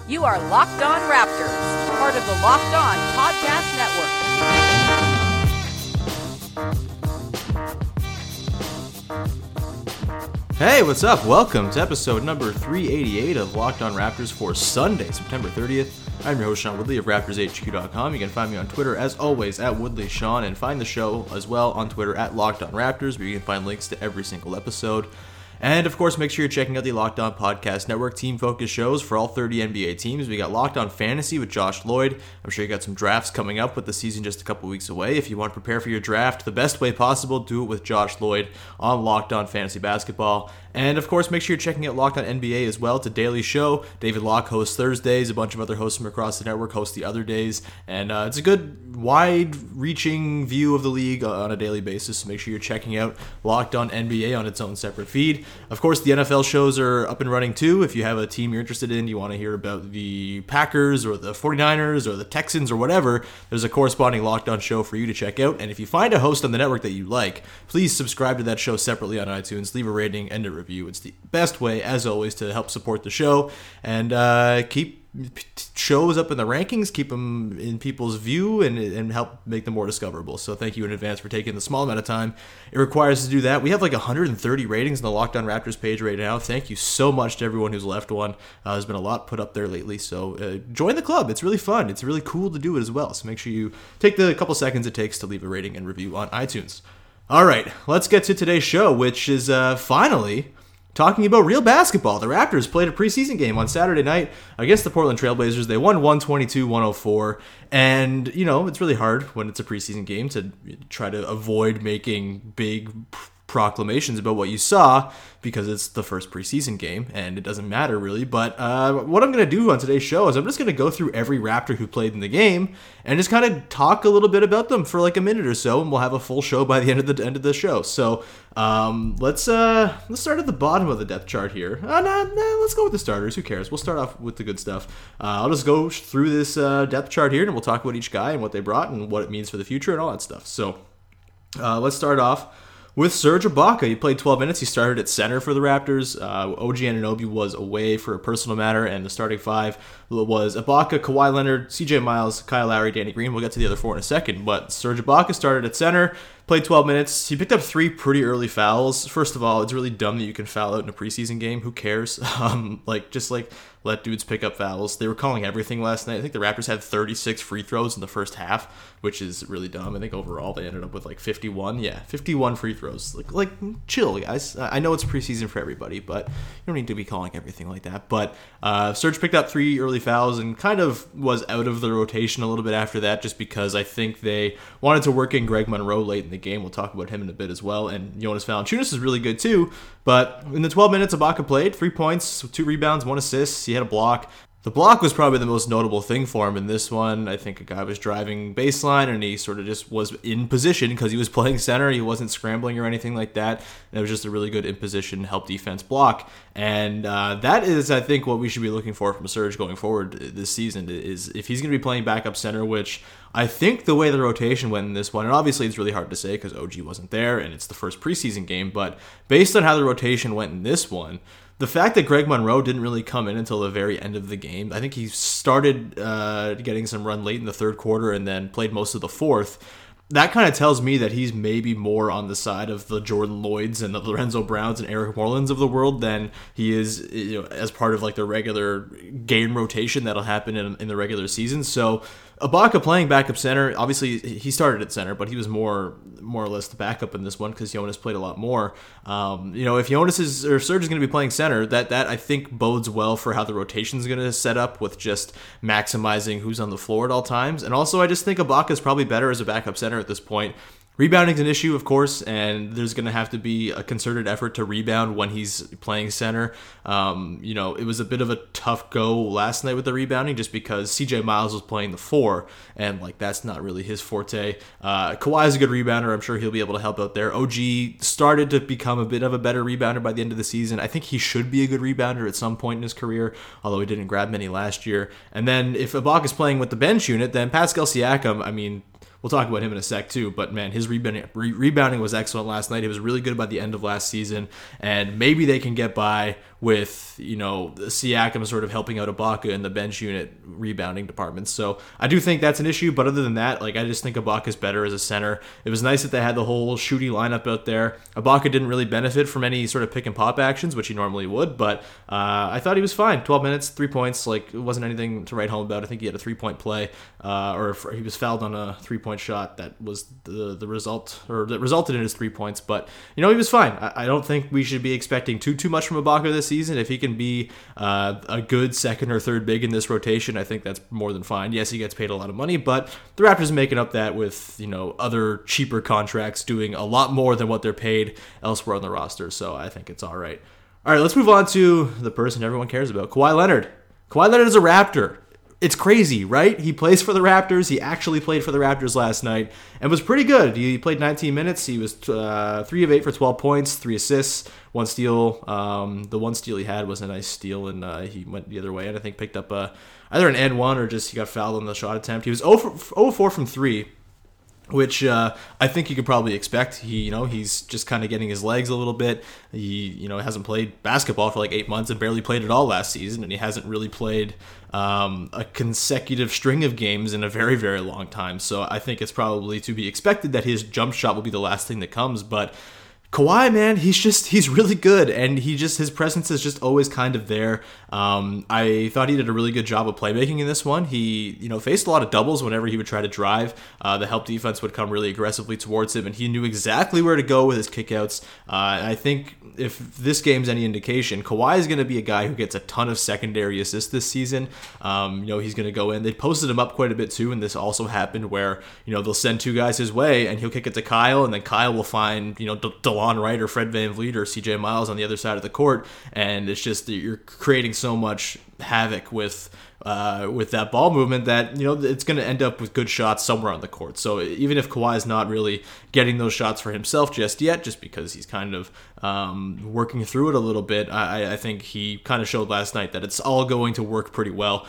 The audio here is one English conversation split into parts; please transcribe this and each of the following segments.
You are Locked On Raptors, part of the Locked On Podcast Network. Hey, what's up? Welcome to episode number 388 of Locked On Raptors for Sunday, September 30th. I'm your host, Sean Woodley of RaptorsHQ.com. You can find me on Twitter, as always, at WoodleySean, and find the show as well on Twitter at Locked On Raptors, where you can find links to every single episode. And, of course, make sure you're checking out the Locked On Podcast Network team-focused shows for all 30 NBA teams. We got Locked On Fantasy with Josh Lloyd. I'm sure you got some drafts coming up with the season just a couple weeks away. If you want to prepare for your draft the best way possible, do it with Josh Lloyd on Locked On Fantasy Basketball. And, of course, make sure you're checking out Locked On NBA as well. It's a daily show. David Locke hosts Thursdays. A bunch of other hosts from across the network host the other days. And it's a good, wide-reaching view of the league on a daily basis. So make sure you're checking out Locked On NBA on its own separate feed. Of course, the NFL shows are up and running too. If you have a team you're interested in, you want to hear about the Packers or the 49ers or the Texans or whatever, there's a corresponding Locked On show for you to check out. And if you find a host on the network that you like, please subscribe to that show separately on iTunes, leave a rating and a review. It's the best way, as always, to help support the show and keep shows up in the rankings, keep them in people's view, and help make them more discoverable. So thank you in advance for taking the small amount of time it requires to do that. We have like 130 ratings on the Locked On Raptors page right now. Thank you so much to everyone who's left one. There's been a lot put up there lately, so join the club. It's really fun. It's really cool to do it as well. So make sure you take the couple seconds it takes to leave a rating and review on iTunes. All right, let's get to today's show, which is finally talking about real basketball. The Raptors played a preseason game on Saturday night against the Portland Trailblazers. They won 122-104. And, you know, it's really hard when it's a preseason game to try to avoid making big proclamations about what you saw because it's the first preseason game and it doesn't matter really. But what I'm going to do on today's show is I'm just going to go through every Raptor who played in the game and just kind of talk a little bit about them for like a minute or so, and we'll have a full show by the end of the show. So let's start at the bottom of the depth chart here. Let's go with the starters. Who cares? We'll start off with the good stuff. I'll just go through this depth chart here and we'll talk about each guy and what they brought and what it means for the future and all that stuff. So let's start off with Serge Ibaka. He played 12 minutes. He started at center for the Raptors. OG Anunoby was away for a personal matter, and the starting five was Ibaka, Kawhi Leonard, CJ Miles, Kyle Lowry, Danny Green. We'll get to the other four in a second, but Serge Ibaka started at center, played 12 minutes. He picked up 3 pretty early fouls. First of all, it's really dumb that you can foul out in a preseason game. Who cares? Just let dudes pick up fouls. They were calling everything last night. I think the Raptors had 36 free throws in the first half, which is really dumb. I think overall they ended up with like 51. Yeah, 51 free throws. Like chill, guys. I know it's preseason for everybody, but you don't need to be calling everything like that. But Serge picked up 3 early fouls and kind of was out of the rotation a little bit after that, just because I think they wanted to work in Greg Monroe late in the game. We'll talk about him in a bit as well. And Jonas Valanciunas is really good too. But in the 12 minutes, Ibaka played 3 points, 2 rebounds, 1 assist. He had a block. The block was probably the most notable thing for him in this one. I think a guy was driving baseline and he sort of just was in position because he was playing center. He wasn't scrambling or anything like that. It was just a really good in position help defense block. And that is, I think, what we should be looking for from Serge going forward this season is if he's going to be playing backup center, which I think the way the rotation went in this one, and obviously it's really hard to say because OG wasn't there and it's the first preseason game, but based on how the rotation went in this one, the fact that Greg Monroe didn't really come in until the very end of the game, I think he started getting some run late in the third quarter and then played most of the fourth. That kind of tells me that he's maybe more on the side of the Jordan Lloyds and the Lorenzo Browns and Eric Morelands of the world than he is, as part of like the regular game rotation that'll happen in the regular season. So Ibaka playing backup center, obviously he started at center, but he was more or less the backup in this one because Jonas played a lot more. If Jonas or Serge is going to be playing center, that I think bodes well for how the rotation is going to set up with just maximizing who's on the floor at all times. And also I just think Ibaka is probably better as a backup center at this point. Rebounding's an issue, of course, and there's going to have to be a concerted effort to rebound when he's playing center. It was a bit of a tough go last night with the rebounding just because CJ Miles was playing the 4, and that's not really his forte. Kawhi is a good rebounder. I'm sure he'll be able to help out there. OG started to become a bit of a better rebounder by the end of the season. I think he should be a good rebounder at some point in his career, although he didn't grab many last year. And then if Ibaka's playing with the bench unit, then Pascal Siakam, we'll talk about him in a sec too, but man, his rebounding was excellent last night. He was really good by the end of last season, and maybe they can get by with, Siakam sort of helping out Ibaka in the bench unit rebounding department. So I do think that's an issue, but other than that, I just think Ibaka's better as a center. It was nice that they had the whole shooty lineup out there. Ibaka didn't really benefit from any sort of pick and pop actions, which he normally would, but I thought he was fine. 12 minutes, 3 points, it wasn't anything to write home about. I think he had a 3-point play, or he was fouled on a 3-point shot that was the result, or that resulted in his 3 points, but he was fine. I don't think we should be expecting too much from Ibaka this season. If he can be a good second or third big in this rotation, I think that's more than fine. Yes, he gets paid a lot of money, but the Raptors are making up that with, other cheaper contracts doing a lot more than what they're paid elsewhere on the roster, so I think it's all right. All right, let's move on to the person everyone cares about, Kawhi Leonard. Kawhi Leonard is a Raptor. It's crazy, right? He plays for the Raptors. He actually played for the Raptors last night and was pretty good. He played 19 minutes. He was 3 of 8 for 12 points, 3 assists, 1 steal. The 1 steal he had was a nice steal, and he went the other way and I think picked up either an N1 or just he got fouled on the shot attempt. He was 0 4 from 3. Which I think you could probably expect. He's just kind of getting his legs a little bit. He, hasn't played basketball for 8 months and barely played at all last season, and he hasn't really played a consecutive string of games in a very, very long time. So I think it's probably to be expected that his jump shot will be the last thing that comes, but Kawhi, man, he's really good, and his presence is just always kind of there. I thought he did a really good job of playmaking in this one. He, faced a lot of doubles whenever he would try to drive. The help defense would come really aggressively towards him, and he knew exactly where to go with his kickouts. And I think if this game's any indication, Kawhi is going to be a guy who gets a ton of secondary assists this season. He's going to go in. They posted him up quite a bit too, and this also happened where, they'll send 2 guys his way, and he'll kick it to Kyle, and then Kyle will find, DeLon Wright or Fred VanVleet or CJ Miles on the other side of the court, and it's just that you're creating so much havoc with that ball movement that it's going to end up with good shots somewhere on the court. So even if Kawhi is not really getting those shots for himself just yet, just because he's kind of working through it a little bit, I think he kind of showed last night that it's all going to work pretty well.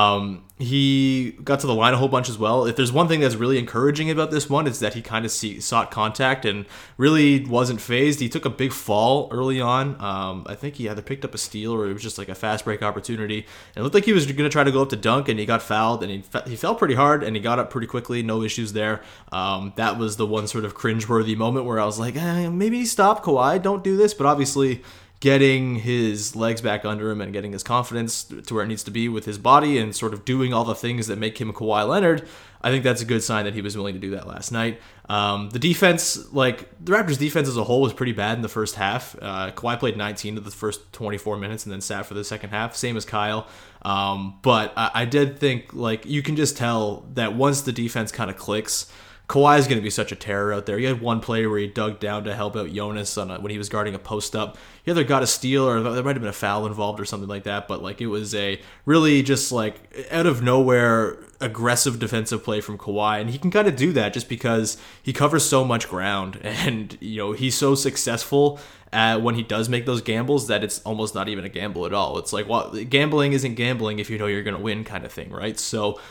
He got to the line a whole bunch as well. If there's one thing that's really encouraging about this one, it's that he kind of sought contact and really wasn't phased. He took a big fall early on. I think he either picked up a steal or it was just a fast break opportunity. And it looked like he was going to try to go up to dunk, and he got fouled, and he fell pretty hard, and he got up pretty quickly. No issues there. That was the one sort of cringeworthy moment where I was like, maybe stop, Kawhi, don't do this. But obviously, getting his legs back under him and getting his confidence to where it needs to be with his body and sort of doing all the things that make him Kawhi Leonard, I think that's a good sign that he was willing to do that last night. The defense, the Raptors' defense as a whole was pretty bad in the first half. Kawhi played 19 of the first 24 minutes and then sat for the second half, same as Kyle. But I did think, you can just tell that once the defense kind of clicks, Kawhi is going to be such a terror out there. He had one play where he dug down to help out Jonas when he was guarding a post-up. He either got a steal or there might have been a foul involved or something like that, but it was a really just out of nowhere aggressive defensive play from Kawhi, and he can kind of do that just because he covers so much ground, and he's so successful when he does make those gambles that it's almost not even a gamble at all. It's gambling isn't gambling if you know you're going to win kind of thing, right? So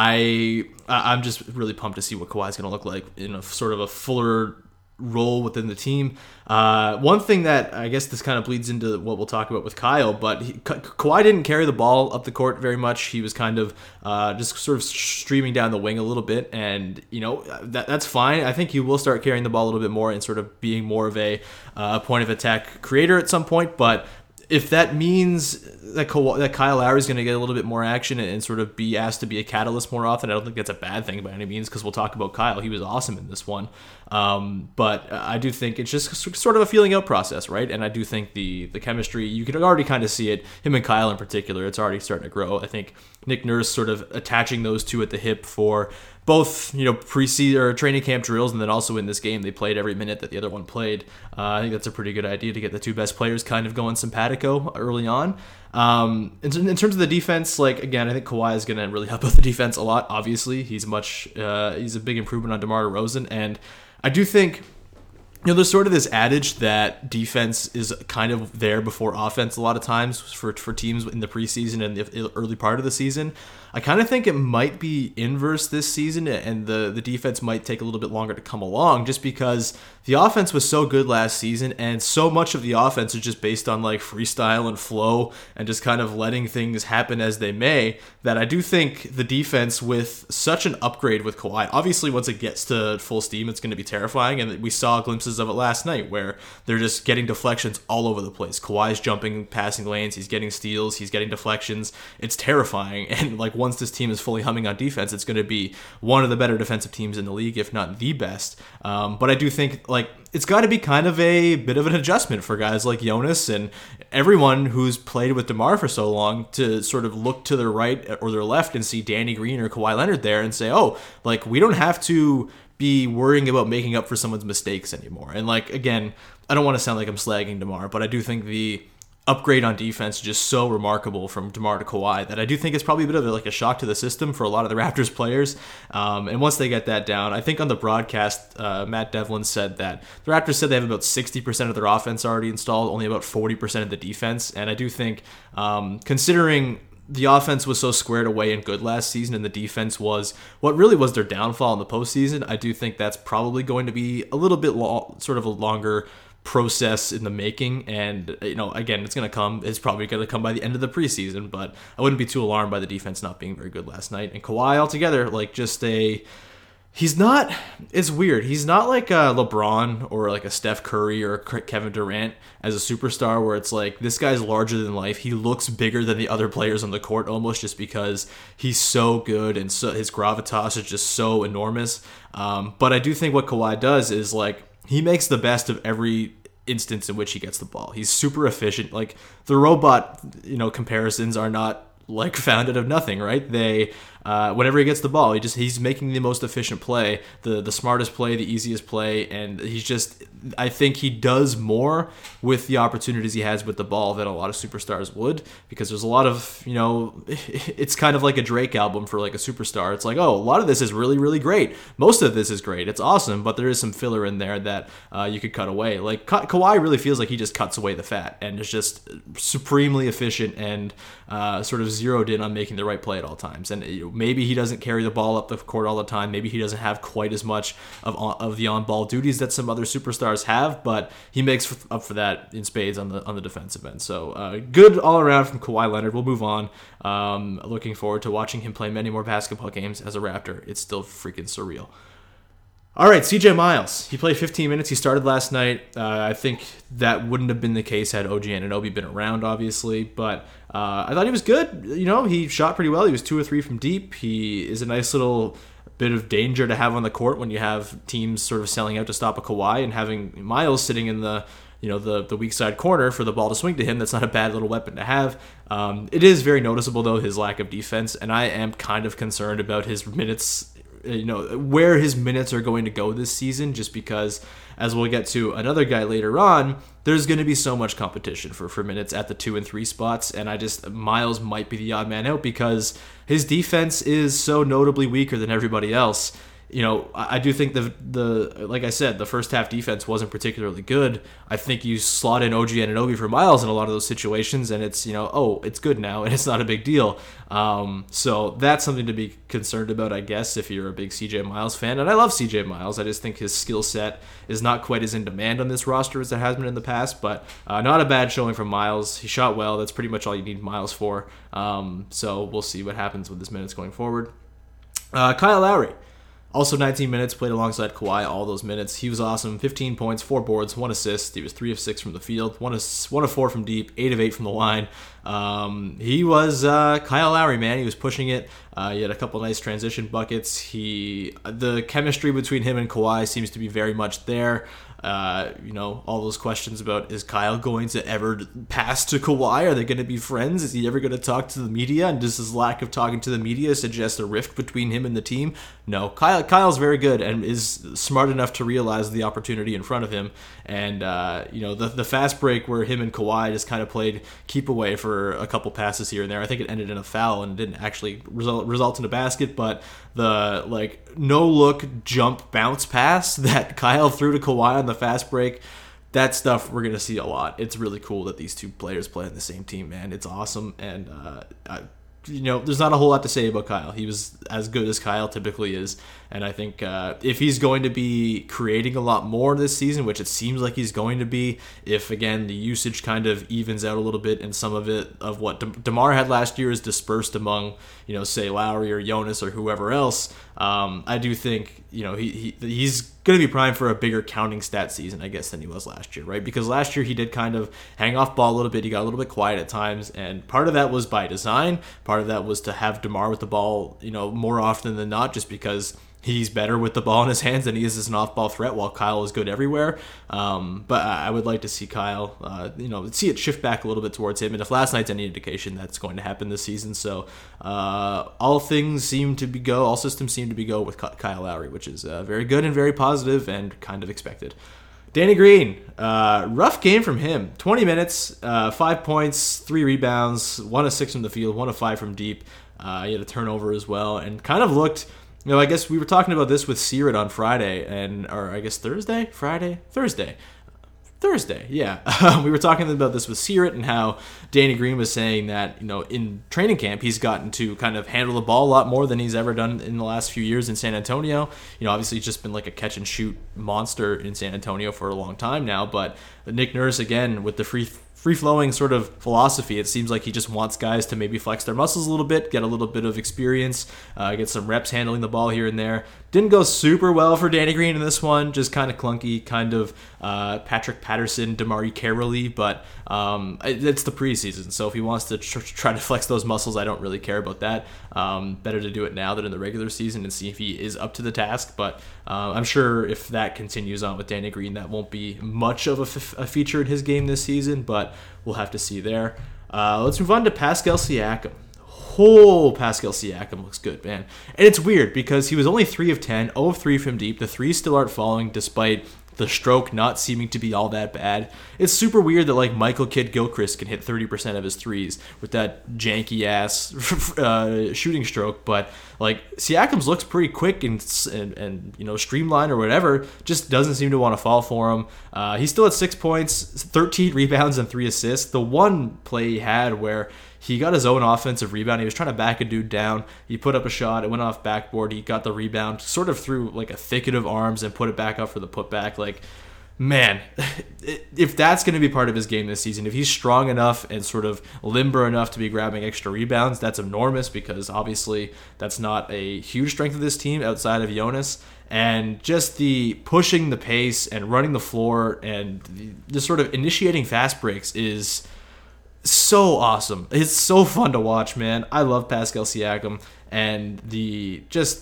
I'm just really pumped to see what Kawhi's going to look like in a sort of a fuller role within the team. One thing that I guess this kind of bleeds into what we'll talk about with Kyle, but Kawhi didn't carry the ball up the court very much. He was kind of just sort of streaming down the wing a little bit, and that's fine. I think he will start carrying the ball a little bit more and sort of being more of a point of attack creator at some point, but if that means that Kyle Lowry is going to get a little bit more action and sort of be asked to be a catalyst more often, I don't think that's a bad thing by any means, because we'll talk about Kyle. He was awesome in this one. But I do think it's just sort of a feeling out process, right? And I do think the chemistry, you can already kind of see it, him and Kyle in particular, it's already starting to grow. I think Nick Nurse sort of attaching those two at the hip for both, pre-season or training camp drills, and then also in this game, they played every minute that the other one played. I think that's a pretty good idea to get the two best players kind of going simpatico early on. In terms of the defense, again, I think Kawhi is going to really help out the defense a lot. Obviously, he's a big improvement on DeMar DeRozan, and I do think there's sort of this adage that defense is kind of there before offense a lot of times for teams in the preseason and the early part of the season. I kind of think it might be inverse this season, and the defense might take a little bit longer to come along just because the offense was so good last season, and so much of the offense is just based on like freestyle and flow and just kind of letting things happen as they may, that I do think the defense, with such an upgrade with Kawhi, obviously once it gets to full steam, it's going to be terrifying, and we saw glimpses of it last night where they're just getting deflections all over the place. Kawhi's jumping, passing lanes, he's getting steals, he's getting deflections. It's terrifying, and like once this team is fully humming on defense, it's going to be one of the better defensive teams in the league, if not the best. But I do think like it's got to be kind of a bit of an adjustment for guys like Jonas and everyone who's played with DeMar for so long to sort of look to their right or their left and see Danny Green or Kawhi Leonard there and say, oh, like we don't have to be worrying about making up for someone's mistakes anymore. And like, again, I don't want to sound like I'm slagging DeMar, but I do think the upgrade on defense is just so remarkable from DeMar to Kawhi that I do think it's probably a bit of like a shock to the system for a lot of the Raptors players. And once they get that down, I think on the broadcast, Matt Devlin said that the Raptors said they have about 60% of their offense already installed, only about 40% of the defense. And I do think, considering the offense was so squared away and good last season, and the defense was what really was their downfall in the postseason, I do think that's probably going to be a little bit sort of a longer process in the making. And again, it's probably going to come by the end of the preseason, but I wouldn't be too alarmed by the defense not being very good last night. And Kawhi altogether, like it's weird. He's not like a LeBron or like a Steph Curry or a Kevin Durant as a superstar where it's like this guy's larger than life. He looks bigger than the other players on the court almost just because he's so good and so his gravitas is just so enormous. But I do think what Kawhi does is like he makes the best of every instance in which he gets the ball. He's super efficient. Like the robot, comparisons are not like founded of nothing, right? They whenever he gets the ball, he's making the most efficient play, the smartest play, the easiest play, and I think he does more with the opportunities he has with the ball than a lot of superstars would, because there's a lot of, it's kind of like a Drake album for like a superstar. It's like, oh, a lot of this is really, really great. Most of this is great. It's awesome, but there is some filler in there that you could cut away. Like Kawhi really feels like he just cuts away the fat and is just supremely efficient and sort of zeroed in on making the right play at all times. And maybe he doesn't carry the ball up the court all the time. Maybe he doesn't have quite as much of the on-ball duties that some other superstars have, but he makes up for that in spades on the defensive end. So good all around from Kawhi Leonard. We'll move on. Looking forward to watching him play many more basketball games as a Raptor. It's still freaking surreal. All right, CJ Miles. He played 15 minutes. He started last night. I think that wouldn't have been the case had OG Anunoby been around, obviously. But I thought he was good. He shot pretty well. He was 2 or 3 from deep. He is a nice little bit of danger to have on the court when you have teams sort of selling out to stop a Kawhi, and having Miles sitting in the weak side corner for the ball to swing to him. That's not a bad little weapon to have. It is very noticeable, though, his lack of defense, and I am kind of concerned about his minutes, where his minutes are going to go this season, just because, as we'll get to another guy later on, there's going to be so much competition for minutes at the 2 and 3 spots, and Miles might be the odd man out because his defense is so notably weaker than everybody else. I do think like I said, the first half defense wasn't particularly good. I think you slot in OG Anunoby for Miles in a lot of those situations, and it's, it's good now, and it's not a big deal. So that's something to be concerned about, I guess, if you're a big CJ Miles fan. And I love CJ Miles. I just think his skill set is not quite as in demand on this roster as it has been in the past, but not a bad showing from Miles. He shot well. That's pretty much all you need Miles for. So we'll see what happens with his minutes going forward. Kyle Lowry. Also 19 minutes, played alongside Kawhi all those minutes. He was awesome. 15 points, 4 boards, 1 assist. He was 3 of 6 from the field, 1 of 4 from deep, 8 of 8 from the line. He was Kyle Lowry, man. He was pushing it. He had a couple nice transition buckets. The chemistry between him and Kawhi seems to be very much there. All those questions about, is Kyle going to ever pass to Kawhi? Are they going to be friends? Is he ever going to talk to the media? And does his lack of talking to the media suggest a rift between him and the team? No, Kyle's very good and is smart enough to realize the opportunity in front of him. And, the fast break where him and Kawhi just kind of played keep away for a couple passes here and there. I think it ended in a foul and didn't actually result in a basket, but the no-look jump bounce pass that Kyle threw to Kawhi on the the fast break. That stuff we're going to see a lot. It's really cool that these two players play on the same team, man. It's awesome. And, there's not a whole lot to say about Kyle. He was as good as Kyle typically is. And I think if he's going to be creating a lot more this season, which it seems like he's going to be, if, again, the usage kind of evens out a little bit and some of it of what DeMar had last year is dispersed among, say, Lowry or Jonas or whoever else, I do think, he's going to be primed for a bigger counting stat season, I guess, than he was last year, right? Because last year he did kind of hang off ball a little bit. He got a little bit quiet at times, and part of that was by design. Part of that was to have DeMar with the ball, more often than not, just because he's better with the ball in his hands than he is as an off-ball threat, while Kyle is good everywhere. But I would like to see Kyle, see it shift back a little bit towards him. And if last night's any indication, that's going to happen this season. So all systems seem to be go with Kyle Lowry, which is very good and very positive and kind of expected. Danny Green, rough game from him. 20 minutes, 5 points, 3 rebounds, 1 of 6 from the field, 1 of 5 from deep. He had a turnover as well, and kind of looked... I guess we were talking about this with Searit on Friday, Thursday, yeah. We were talking about this with Searit and how Danny Green was saying that, in training camp, he's gotten to kind of handle the ball a lot more than he's ever done in the last few years in San Antonio. Obviously he's just been like a catch and shoot monster in San Antonio for a long time now, but Nick Nurse, again, with the free-flowing sort of philosophy, it seems like he just wants guys to maybe flex their muscles a little bit, get a little bit of experience, get some reps handling the ball here and there. Didn't go super well for Danny Green in this one, just kind of clunky, kind of Patrick Patterson, DeMarre Carroll-y, but it's the preseason, so if he wants to try to flex those muscles, I don't really care about that. Better to do it now than in the regular season and see if he is up to the task, but I'm sure if that continues on with Danny Green, that won't be much of a feature in his game this season, but we'll have to see there. Let's move on to Pascal Siakam. Pascal Siakam looks good, man. And it's weird because he was only 3 of 10, 0 of 3 from deep. The threes still aren't falling despite the stroke not seeming to be all that bad. It's super weird that Michael Kidd-Gilchrist can hit 30% of his threes with that janky ass shooting stroke, but Siakam's looks pretty quick and streamlined or whatever. Just doesn't seem to want to fall for him. He's still at 6 points, 13 rebounds and 3 assists. The one play he had where he got his own offensive rebound. He was trying to back a dude down. He put up a shot. It went off backboard. He got the rebound sort of through a thicket of arms and put it back up for the putback. Man, if that's going to be part of his game this season, if he's strong enough and sort of limber enough to be grabbing extra rebounds, that's enormous because obviously that's not a huge strength of this team outside of Jonas. And just the pushing the pace and running the floor and the sort of initiating fast breaks is so awesome. It's so fun to watch, man. I love Pascal Siakam and the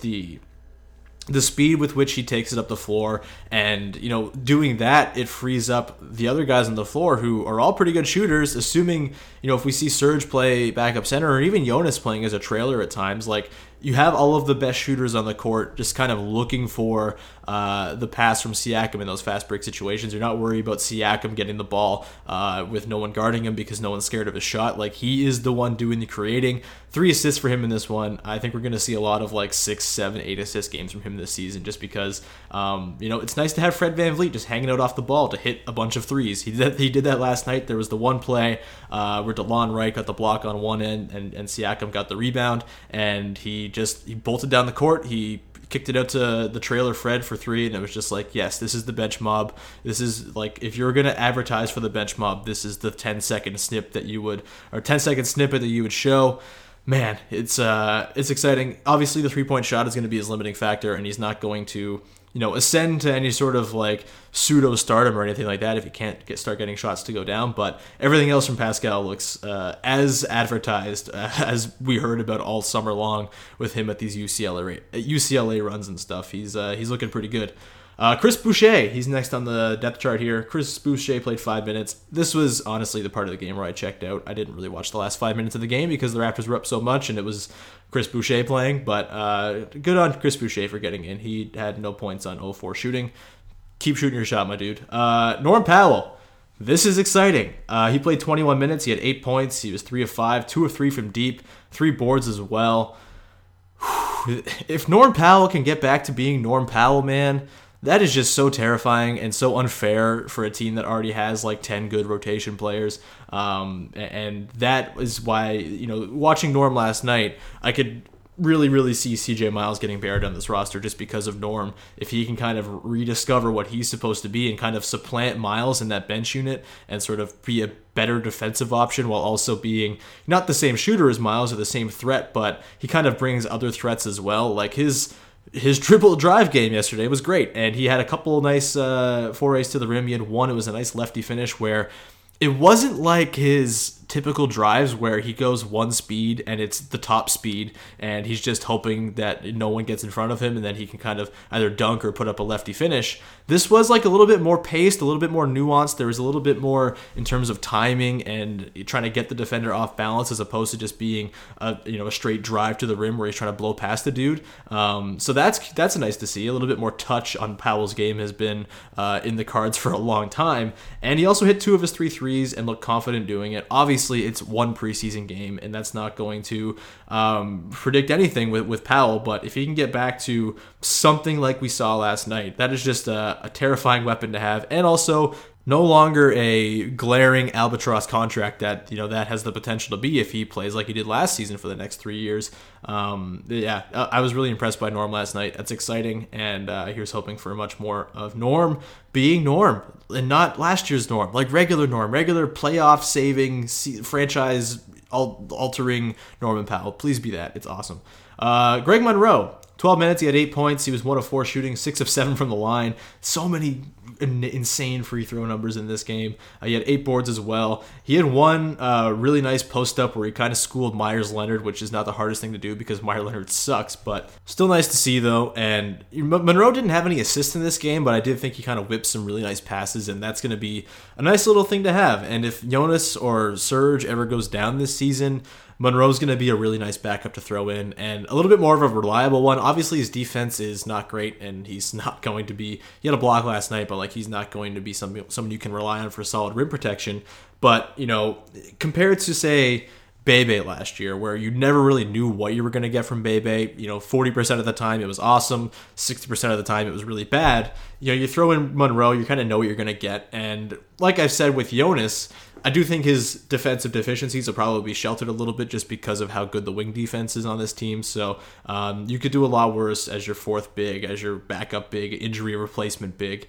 speed with which he takes it up the floor, and doing that, it frees up the other guys on the floor who are all pretty good shooters, assuming if we see Serge play backup center or even Jonas playing as a trailer at times, you have all of the best shooters on the court just kind of looking for the pass from Siakam in those fast break situations. You're not worried about Siakam getting the ball with no one guarding him because no one's scared of his shot. He is the one doing the creating. 3 assists for him in this one. I think we're going to see a lot of 6, 7, 8 assist games from him this season just because, it's nice to have Fred VanVleet just hanging out off the ball to hit a bunch of threes. He did that last night. There was the one play where DeLon Wright got the block on one end and Siakam got the rebound, and he bolted down the court. He kicked it out to the trailer Fred for 3, and it was just yes, this is the bench mob. This is if you're going to advertise for the bench mob, this is the 10-second snippet that you would show. Man, it's exciting. Obviously, the 3-point shot is going to be his limiting factor, and he's not going to ascend to any sort of pseudo stardom or anything like that if he can't start getting shots to go down. But everything else from Pascal looks as advertised as we heard about all summer long with him at these UCLA runs and stuff. He's looking pretty good. Chris Boucher, he's next on the depth chart here. Chris Boucher played 5 minutes. This was honestly the part of the game where I checked out. I didn't really watch the last 5 minutes of the game because the Raptors were up so much and it was Chris Boucher playing, but good on Chris Boucher for getting in. He had no points on 0-4 shooting. Keep shooting your shot, my dude. Norm Powell. This is exciting. He played 21 minutes. He had 8 points. He was 3 of 5, 2 of 3 from deep, 3 boards as well. If Norm Powell can get back to being Norm Powell, man, that is just so terrifying and so unfair for a team that already has like 10 good rotation players. And that is why, watching Norm last night, I could really see CJ Miles getting buried on this roster just because of Norm. If he can kind of rediscover what he's supposed to be and kind of supplant Miles in that bench unit and sort of be a better defensive option while also being not the same shooter as Miles or the same threat, but he kind of brings other threats as well. Like his dribble drive game yesterday was great, and he had a couple nice forays to the rim. He had one, it was a nice lefty finish where it wasn't like his typical drives where he goes one speed and it's the top speed and he's just hoping that no one gets in front of him and then he can kind of either dunk or put up a lefty finish. This was like a little bit more paced, a little bit more nuanced. There was a little bit more in terms of timing and trying to get the defender off balance as opposed to just being a straight drive to the rim where he's trying to blow past the dude. So that's nice to see. A little bit more touch on Powell's game has been in the cards for a long time. And he also hit 2 of his 3 threes and looked confident doing it. Obviously, it's one preseason game, and that's not going to predict anything with Powell. But if he can get back to something like we saw last night, that is just a terrifying weapon to have. And also, no longer a glaring albatross contract that that has the potential to be if he plays like he did last season for the next 3 years. I was really impressed by Norm last night. That's exciting, and here's hoping for much more of Norm being Norm and not last year's Norm, like regular Norm, regular playoff saving, franchise altering Norman Powell. Please be that. It's awesome. Greg Monroe. 12 minutes, he had 8 points. He was 1 of 4 shooting, 6 of 7 from the line. So many insane free throw numbers in this game. He had 8 boards as well. He had one really nice post up where he kind of schooled Myers Leonard, which is not the hardest thing to do because Myers Leonard sucks, but still nice to see though. And Monroe didn't have any assists in this game, but I did think he kind of whipped some really nice passes, and that's going to be a nice little thing to have. And if Jonas or Serge ever goes down this season, Monroe's going to be a really nice backup to throw in and a little bit more of a reliable one. Obviously, his defense is not great, and he's not going to be... He had a block last night, but he's not going to be someone you can rely on for solid rim protection. But, compared to, say, Bebe last year, where you never really knew what you were going to get from Bebe, 40% of the time it was awesome, 60% of the time it was really bad. You throw in Monroe, you kind of know what you're going to get. And like I've said with Jonas, I do think his defensive deficiencies will probably be sheltered a little bit just because of how good the wing defense is on this team. So you could do a lot worse as your fourth big, as your backup big, injury replacement big.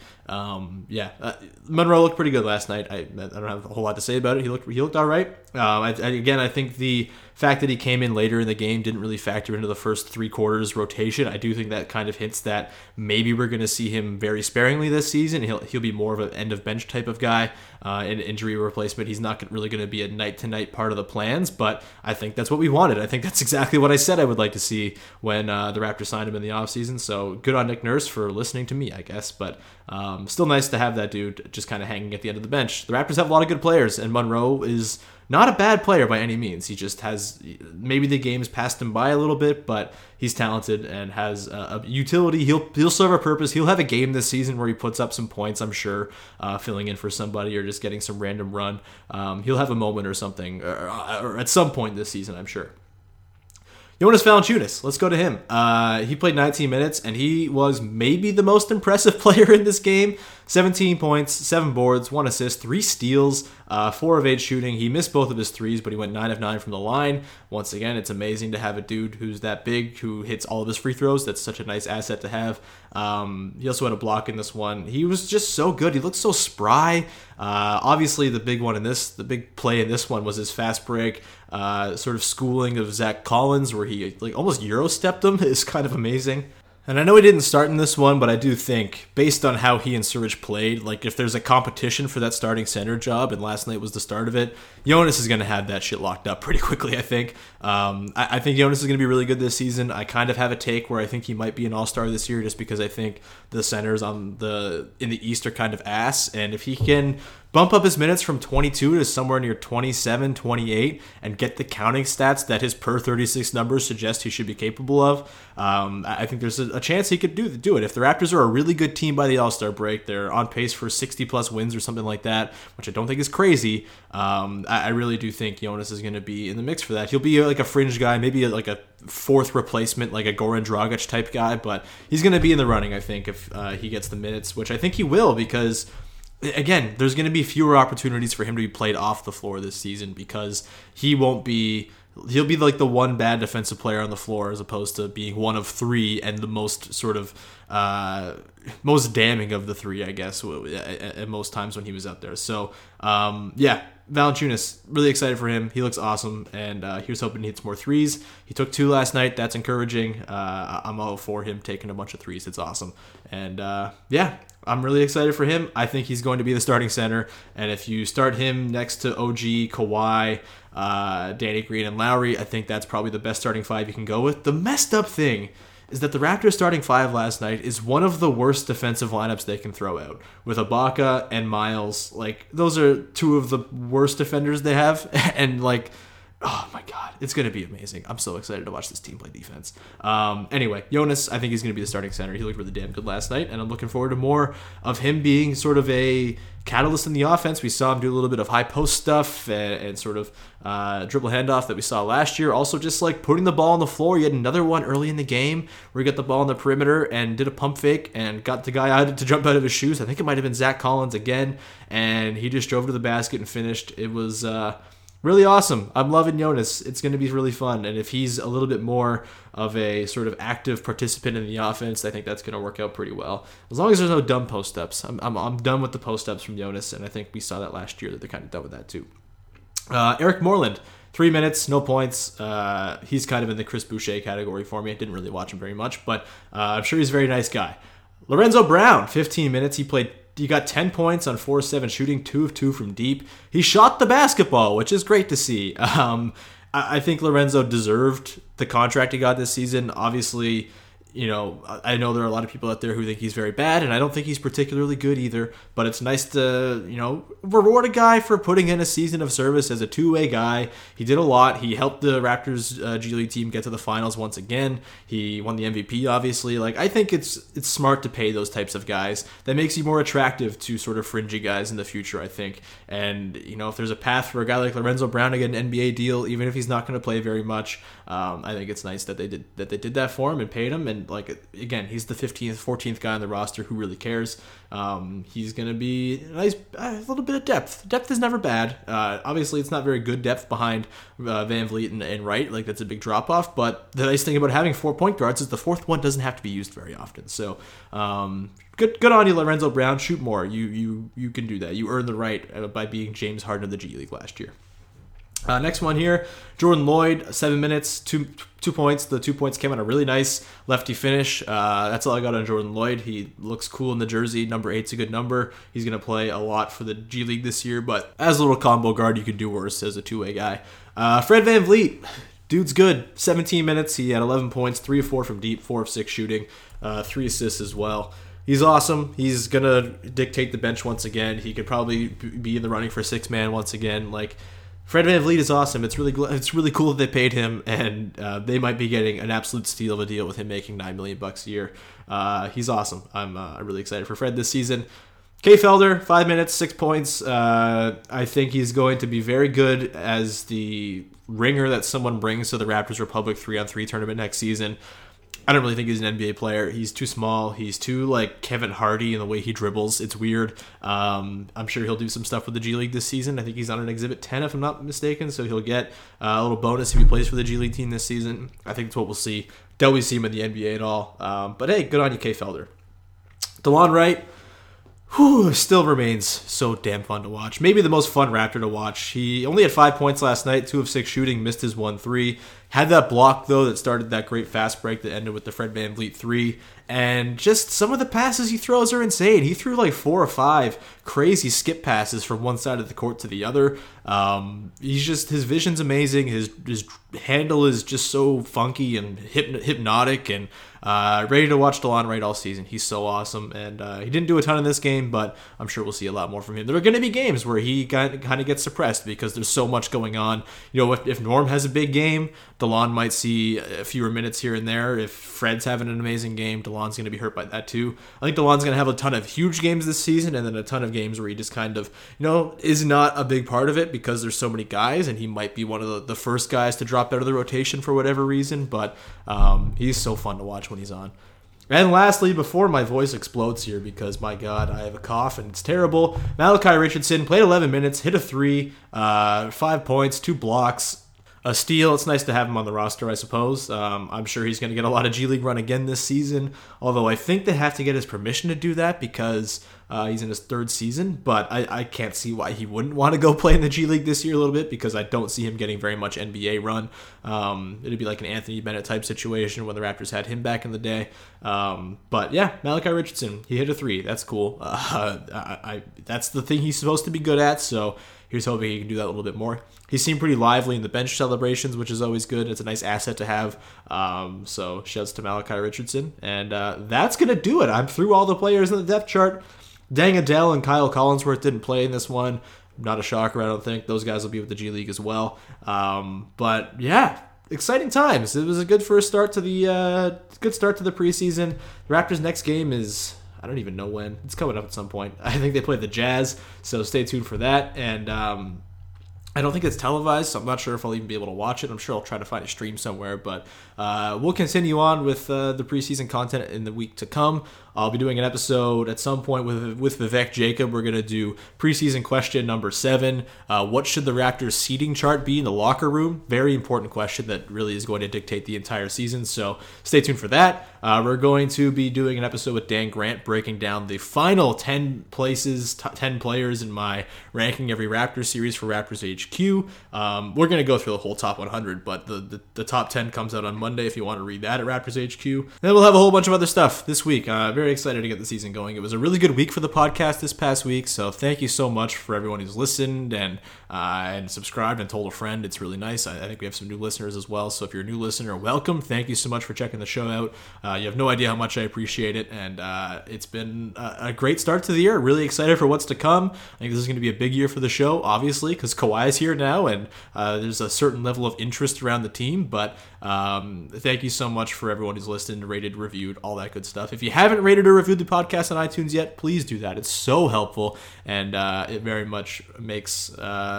Monroe looked pretty good last night. I don't have a whole lot to say about it. He looked all right. I think the fact that he came in later in the game didn't really factor into the first 3 quarters rotation. I do think that kind of hints that maybe we're going to see him very sparingly this season. He'll be more of an end of bench type of guy, an injury replacement. He's not really going to be a night to night part of the plans, but I think that's what we wanted. I think that's exactly what I said I would like to see when the Raptors signed him in the offseason. So good on Nick Nurse for listening to me, I guess. But still nice to have that dude just kind of hanging at the end of the bench. The Raptors have a lot of good players, and Monroe is not a bad player by any means. He just has, maybe the game's passed him by a little bit, but he's talented and has a utility. He'll serve a purpose. He'll have a game this season where he puts up some points, I'm sure, filling in for somebody or just getting some random run. He'll have a moment or something, or at some point this season, I'm sure. Jonas Valanciunas, let's go to him. He played 19 minutes, and he was maybe the most impressive player in this game. 17 points, 7 boards, 1 assist, 3 steals, 4 of 8 shooting. He missed both of his threes, but he went 9 of 9 from the line. Once again, it's amazing to have a dude who's that big, who hits all of his free throws. That's such a nice asset to have. He also had a block in this one. He was just so good. He looked so spry. Obviously, the big play in this one was his fast break, sort of schooling of Zach Collins, where he almost Euro-stepped him. Is kind of amazing. And I know he didn't start in this one, but I do think, based on how he and Surge played, if there's a competition for that starting center job, and last night was the start of it, Jonas is going to have that shit locked up pretty quickly, I think. I think Jonas is going to be really good this season. I kind of have a take where I think he might be an all-star this year just because I think the centers in the East are kind of ass, and if he can bump up his minutes from 22 to somewhere near 27, 28, and get the counting stats that his per 36 numbers suggest he should be capable of, I think there's a chance he could do it. If the Raptors are a really good team by the All-Star break, they're on pace for 60-plus wins or something like that, which I don't think is crazy. I really do think Jonas is going to be in the mix for that. He'll be like a fringe guy, maybe like a fourth replacement, like a Goran Dragic type guy, but he's going to be in the running, I think, if he gets the minutes, which I think he will, because again, there's going to be fewer opportunities for him to be played off the floor this season, because he'll be like the one bad defensive player on the floor, as opposed to being one of three and the most sort of most damning of the three, I guess, at most times when he was out there. So Valanciunas, really excited for him. He looks awesome, and here's hoping he hits more threes. He took 2 last night. That's encouraging. I'm all for him taking a bunch of threes. It's awesome. And I'm really excited for him. I think he's going to be the starting center, and if you start him next to OG, Kawhi, Danny Green, and Lowry, I think that's probably the best starting 5 you can go with. The messed up thing is that the Raptors starting 5 last night is one of the worst defensive lineups they can throw out. With Ibaka and Miles, like, those are 2 of the worst defenders they have, and like, oh my God, it's going to be amazing. I'm so excited to watch this team play defense. Anyway, Jonas, I think he's going to be the starting center. He looked really damn good last night, and I'm looking forward to more of him being sort of a catalyst in the offense. We saw him do a little bit of high post stuff and sort of dribble handoff that we saw last year. Also just like putting the ball on the floor. He had another one early in the game where he got the ball on the perimeter and did a pump fake and got the guy out to jump out of his shoes. I think it might have been Zach Collins again, and he just drove to the basket and finished. It was really awesome. I'm loving Jonas. It's going to be really fun. And if he's a little bit more of a sort of active participant in the offense, I think that's going to work out pretty well. As long as there's no dumb post-ups. I'm done with the post-ups from Jonas, and I think we saw that last year that they're kind of done with that too. Eric Moreland, 3 minutes, no points. He's kind of in the Chris Boucher category for me. I didn't really watch him very much, but I'm sure he's a very nice guy. Lorenzo Brown, 15 minutes. He got 10 points on 4-7 shooting, 2 of 2 from deep. He shot the basketball, which is great to see. I think Lorenzo deserved the contract he got this season. Obviously, you know, I know there are a lot of people out there who think he's very bad, and I don't think he's particularly good either, but it's nice to, you know, reward a guy for putting in a season of service as a two-way guy. He did a lot. He helped the Raptors G League team get to the finals once again. He won the MVP, obviously. Like, I think it's smart to pay those types of guys. That makes you more attractive to sort of fringy guys in the future, I think. And, you know, if there's a path for a guy like Lorenzo Brown to get an NBA deal, even if he's not going to play very much, I think it's nice that they did that for him and paid him. And like, again, he's the 15th, 14th guy on the roster who really cares. He's going to be a little bit of depth. Depth is never bad. Obviously, it's not very good depth behind Van Vliet and Wright. Like, that's a big drop-off. But the nice thing about having 4 point guards is the fourth one doesn't have to be used very often. So, good on you, Lorenzo Brown. Shoot more. You can do that. You earned the right by being James Harden of the G League last year. Next one here, Jordan Lloyd, 7 minutes, 2 points. The 2 points came on a really nice lefty finish. That's all I got on Jordan Lloyd. He looks cool in the jersey. Number 8's a good number. He's going to play a lot for the G League this year, but as a little combo guard, you could do worse as a two-way guy. Fred VanVleet, dude's good. 17 minutes. He had 11 points, 3 of 4 from deep, 4 of 6 shooting, 3 assists as well. He's awesome. He's going to dictate the bench once again. He could probably be in the running for 6-man once again. Like, Fred VanVleet is awesome. It's really cool that they paid him, and they might be getting an absolute steal of a deal with him making $9 million a year. He's awesome. I'm really excited for Fred this season. Kay Felder, 5 minutes, 6 points. I think he's going to be very good as the ringer that someone brings to the Raptors Republic 3-on-3 tournament next season. I don't really think he's an NBA player. He's too small. He's too, like, Kevin Hardy in the way he dribbles. It's weird. I'm sure he'll do some stuff with the G League this season. I think he's on an Exhibit 10, if I'm not mistaken, so he'll get a little bonus if he plays for the G League team this season. I think that's what we'll see. Don't we see him in the NBA at all? But, hey, good on you, Kay Felder. DeLon Wright, still remains so damn fun to watch. Maybe the most fun Raptor to watch. He only had 5 points last night, 2 of 6 shooting, missed his 1-3. Had that block, though, that started that great fast break that ended with the Fred VanVleet 3. And just some of the passes he throws are insane. He threw like 4 or 5 crazy skip passes from one side of the court to the other. His vision's amazing. His handle is just so funky and hypnotic, and ready to watch DeLon Wright all season. He's so awesome, and he didn't do a ton in this game, but I'm sure we'll see a lot more from him. There are going to be games where he kind of gets suppressed because there's so much going on. If Norm has a big game, DeLon might see fewer minutes here and there. If Fred's having an amazing game, DeLon's going to be hurt by that too. I think DeLon's going to have a ton of huge games this season, and then a ton of games where he just kind of, is not a big part of it because there's so many guys, and he might be one of the first guys to drop out of the rotation for whatever reason, but he's so fun to watch when he's on. And lastly, before my voice explodes here, because my God, I have a cough and it's terrible, Malachi Richardson played 11 minutes, hit a 3, 5 points, 2 blocks, a steal. It's nice to have him on the roster, I suppose. I'm sure he's going to get a lot of G League run again this season, although I think they have to get his permission to do that because he's in his 3rd season, but I can't see why he wouldn't want to go play in the G League this year a little bit, because I don't see him getting very much NBA run. It'd be like an Anthony Bennett type situation when the Raptors had him back in the day. But yeah, Malachi Richardson, he hit a 3. That's cool. That's the thing he's supposed to be good at, so here's hoping he can do that a little bit more. He seemed pretty lively in the bench celebrations, which is always good. It's a nice asset to have. So shouts to Malachi Richardson. And that's going to do it. I'm through all the players in the depth chart. Deng Adele and Kyle Collinsworth didn't play in this one. Not a shocker, I don't think. Those guys will be with the G League as well. But yeah, exciting times. It was a good first start to the preseason. The Raptors' next game is, I don't even know when. It's coming up at some point. I think they play the Jazz, so stay tuned for that. And I don't think it's televised, so I'm not sure if I'll even be able to watch it. I'm sure I'll try to find a stream somewhere, but we'll continue on with the preseason content in the week to come. I'll be doing an episode at some point with Vivek Jacob. We're going to do preseason question number 7. What should the Raptors seating chart be in the locker room? Very important question that really is going to dictate the entire season, so stay tuned for that. We're going to be doing an episode with Dan Grant breaking down the final 10 players in my Ranking Every Raptors series for Raptors HQ. We're going to go through the whole top 100, but the top 10 comes out on Monday if you want to read that at Raptors HQ. Then we'll have a whole bunch of other stuff this week. Very excited to get the season going. It was a really good week for the podcast this past week, so thank you so much for everyone who's listened and subscribed and told a friend. It's really nice. I think we have some new listeners as well, so if you're a new listener, welcome. Thank you so much for checking the show out. You have no idea how much I appreciate it, and it's been a great start to the year. Really excited for what's to come. I think this is going to be a big year for the show, obviously, because Kawhi is here now, and there's a certain level of interest around the team, but thank you so much for everyone who's listened, rated, reviewed, all that good stuff. If you haven't rated or reviewed the podcast on iTunes yet, please do that. It's so helpful, and it very much makes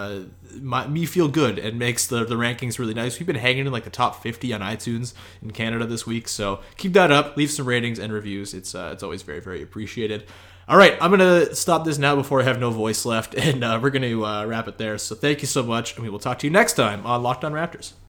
me feel good and makes the rankings really nice. We've been hanging in like the top 50 on iTunes in Canada this week, so keep that up. Leave some ratings and reviews. It's always very, very appreciated. All right, I'm going to stop this now before I have no voice left, and we're going to wrap it there. So thank you so much, and we will talk to you next time on Locked On Raptors.